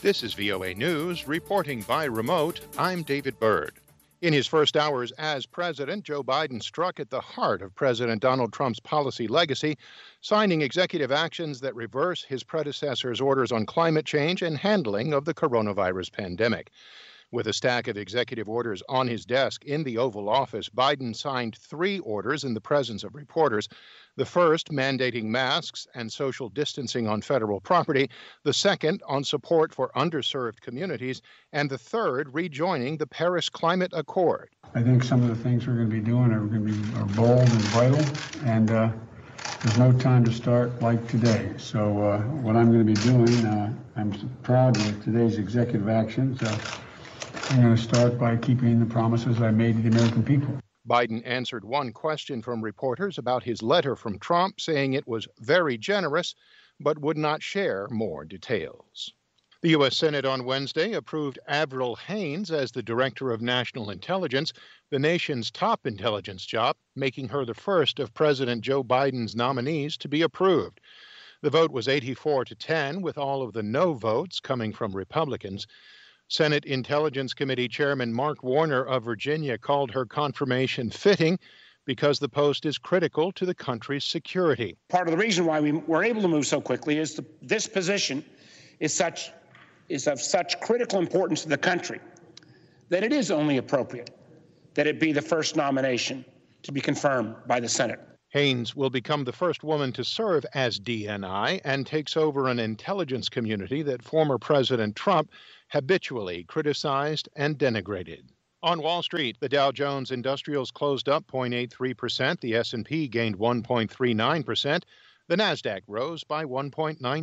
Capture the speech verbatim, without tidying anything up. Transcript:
This is V O A News, reporting by remote. I'm David Byrd. In his first hours as president, Joe Biden struck at the heart of President Donald Trump's policy legacy, signing executive actions that reverse his predecessor's orders on climate change and handling of the coronavirus pandemic. With a stack of executive orders on his desk in the Oval Office, Biden signed three orders in the presence of reporters. The first mandating masks and social distancing on federal property, the second on support for underserved communities, and the third rejoining the Paris Climate Accord. I think some of the things we're going to be doing are going to be are bold and vital, and uh, there's no time to start like today. So uh, what I'm going to be doing, uh, I'm proud of today's executive actions. Uh, I'm going to start by keeping the promises I made to the American people. Biden answered one question from reporters about his letter from Trump, saying it was very generous, but would not share more details. The U S Senate on Wednesday approved Avril Haines as the Director of National Intelligence, the nation's top intelligence job, making her the first of President Joe Biden's nominees to be approved. The vote was eighty-four to ten, with all of the no votes coming from Republicans. Senate Intelligence Committee Chairman Mark Warner of Virginia called her confirmation fitting because the post is critical to the country's security. Part of the reason why we were able to move so quickly is the, this position is such is of such critical importance to the country that it is only appropriate that it be the first nomination to be confirmed by the Senate. Haines will become the first woman to serve as D N I and takes over an intelligence community that former President Trump habitually criticized and denigrated. On Wall Street, the Dow Jones Industrials closed up zero point eight three percent, the S and P gained one point three nine percent, the Nasdaq rose by one point nine